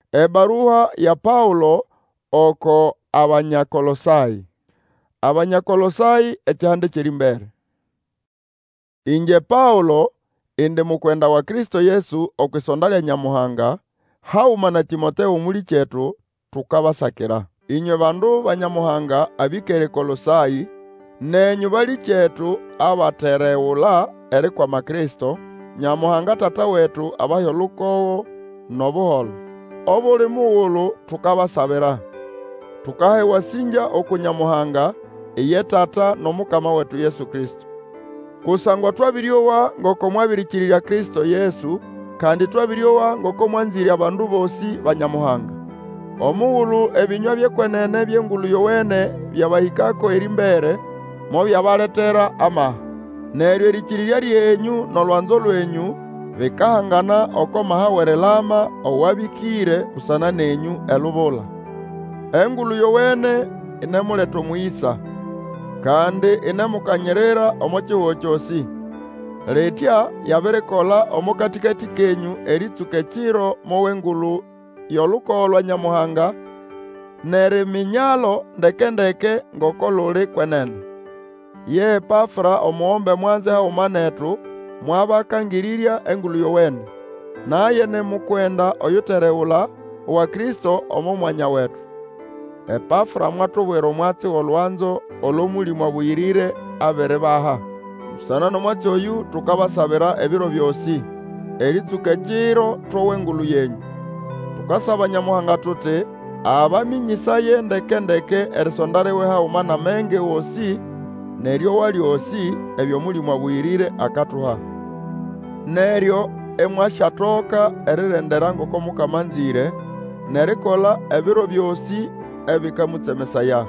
Ebaruha ya Paulo oko Abanyakolosai. Abanyakolosai ekyande kiri mbere. Inje Paulo indi mukwenda wa Kristo Yesu okwisonda lya Nyamuhanga, hauma na Timoteo muli chetu tukabasakira. Inywe bandu banyamuhanga abikere Kolosai, nenyu bali chetu abatereula eri kwa makristo, Nyamuhanga tata wetu abayo lukowo nobuholo. Obuli mughulu tukabasabira. Tukahewa sinja oku Nyamuhanga, iye tata nomukama wetu Yesu Kristo. Kusangwa twabiryowa ngoko mwabirikirira Kristo Yesu, kandi twabiryowa ngoko mwanziri abandu bosi banyamuhanga. Omughulu ebinywa byekwenene byengulu yowene byabahikako eri mbere, mo byabaletera amaha. Neryo erikirira lyenyu nolwanzo lwenyu bikahangana oko mahawerelama owabikire kusana nenyu elubula. Engulu yowene inemuleta omuyisa, kandi inemukanyerera omo chihuho kyosi. Letya yabirikola omo katikati kenyu eritsuka ekiro mowengulu yolukowo lwa Nyamuhanga, neriminyalo ndeke ngoko luli kwenene. Ye Epafra omuombe mwanze hauma netu, mwabakangirirya engulu yowene. Naye nemukwenda oyutereula wa Kristo omo mwanya wetu. Epafra mwatubwera omwatsi olwanzo olw'omulimo buyirire abere baha. Musana nomwatsi oyu tukabasabira ebiro byosi, eritsuka ekiro tw'owengulu yenyu. Tukasaba Nyamuhanga tuti abaminyisaye ndeke erisondariwe hauma na menge wosi neryowa lyosi eby'omulimo buyirire akatuha. Neryo emwasyatoka erirendera ngoko Mukama nzire, nerikola ebiro byosi ebikamutsemesaya.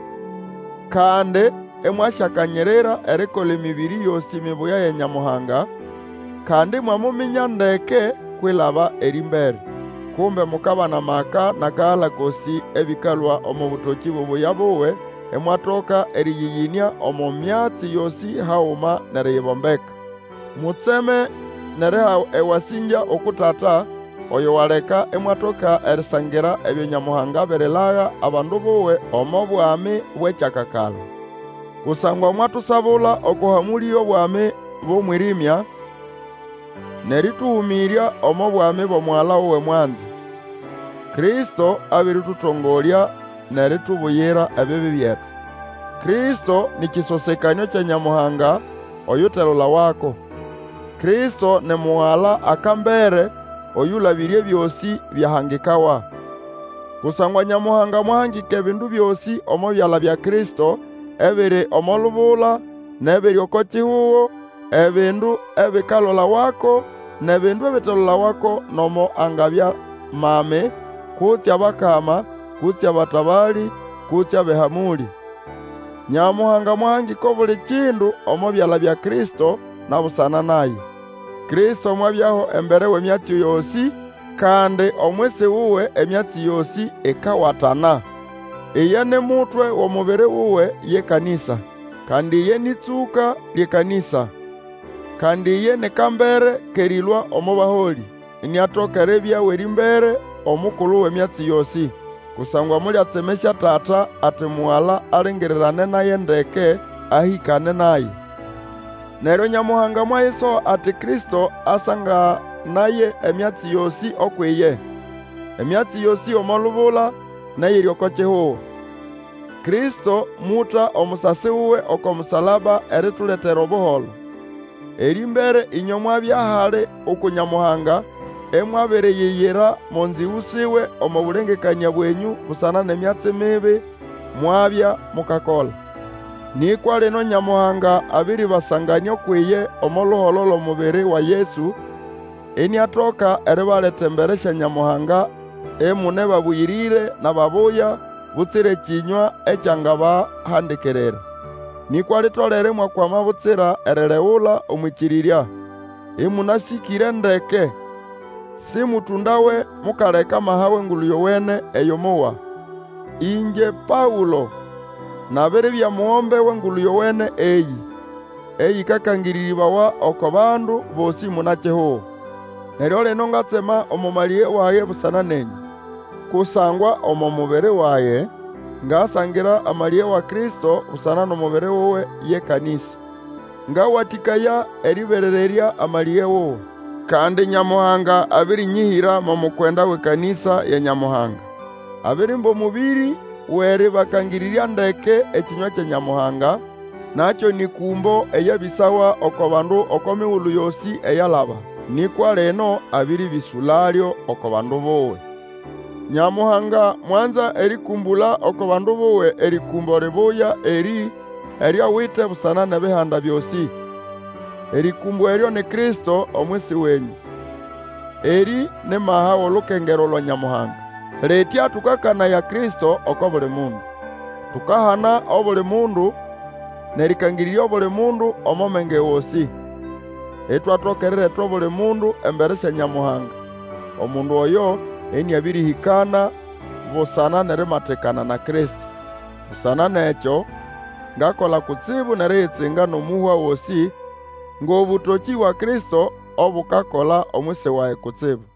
Kandi emwasyakanyerera erikola emibiri yosi mibuya ya Nyamuhanga, kandi mwamuminya ndeke kwilaba eri mbere. Kumbe mukabana maka na kahala kosi ebikalwa omu butoki bubuya buwe, emwatoka eriyiyinia omu myatsi yosi hauma neriyibombeka. Mutseme nereha ewasinja okutata oyo waleka emwatoka erisangira ebyo Nyamuhanga berilaga abandu buwe omo bwami bwekyakakala. Kusangwa mwatusabula okuhamulya obwami bw'omwirimya, nerituhumirya omo bwami bw'omwala uwe mwanzi. Kristo abiritutongolya neritubuyira ebibi byetu. Kristo ni kisosekanyo kya Nyamuhanga oyuterula wako. Kristo ni muwala akambere oyulabirye byosi byahangikawa. Kusangwa Nyamuhanga mwahangika ebindu byosi omo byala bya Kristo, ebiri omo lubula, nebiri oko chihuho, ebindu ebikalola wako, nebindu ebitelola wako nomo angabya mame, kutya bakama, kutya batabali, kutya behamuli. Nyamuhanga mwahangika buli kindu omo byala bya Kristo na busana naye. Kristo mwabyaho embere w'emyatsi yosi, kandi omwisi wuwe emyatsi yosi ikawatana. Iye ni mutwe w'omubiri wuwe ye kanisa, kandi iye nitsuka lye kanisa, kandi iye ni kambere kerilwa omo baholi, iniatokera ebyawe erimbere omukulu w'emyatsi yosi. Kusangwa mulyatsemesya tata ati muwala alingirirane naye ndeke ahikane naye. Neryo Nyamuhanga mwayiso ati Kristo asanga naye emyatsi yosi okwiye, emyatsi yosi omo lubula neyiri oko chihuho. Kristo muta omusasi wuwe oko musalaba erituletera obuholo. Eri mbere inywe mwabyahali oku Nyamuhanga, emwabiriyiyira mu nziwusiwe omu bulengekania bwenyu busana n'emyatsi mibi mwabya mukakola. Nikwa lino Nyamuhanga abiribasangania okwiye omo luholo lw'omubiri wa Yesu, iniatoka eribaleta embere sya Nyamuhanga emune babuyirire na babuya butsire ekinywa ekyangabahandikirira. Nikwa litolere mwakwama butsira erileula omwikirirya, imunasikire ndeke, si mutundawe mukaleka mahawe ngulu yowene eyo muwa. Inje Paulo nabiri bya muombe w'engulu yowene eyi kakangiriribawa oko bandu bosi munachihuho. Neryo lino ngatsema omumaliye waye busana nenyu. kusangwa omo mubiri waye, ngasangira amalie wa Kristo usana n'omubiri wowe ye kanisa. Ngawatikaya eriberereria amalie wowe, kandi Nyamuhanga abirinyihira mu mukwenda we kanisa ya Nyamuhanga. Abiri mbo mubiri weri bakangiriria ndeke ekinywa kya Nyamuhanga, nacho ni kumbo eyabisawa oko bandu oko miwulu yosi eyalaba, nikwa leno abiri bisulalyo oko bandu bowe. Nyamuhanga mwanza erikumbula oko bandu bowe erikumbo ribuya eryawite busana n'ebihanda byosi. Erikumbo eryo ni Kristo omwisi wenyu. Eri ni maha olukengero lwa Nyamuhanga. Letya tukakana ya Kristo oko buli mundu. Tukahana obuli mundu nerikangiriria obuli mundu omomenge wosi. Etwatokerere etwa buli mundu embere sya Nyamuhanga. Omundu oyo eni abirihikana busana nerimatekana na Kristo. Busana nekyo ngakola kutsibu neriyitsinga n'omuhwa wosi ng'obutoki wa Kristo obukakola omwisi waye kutsibu.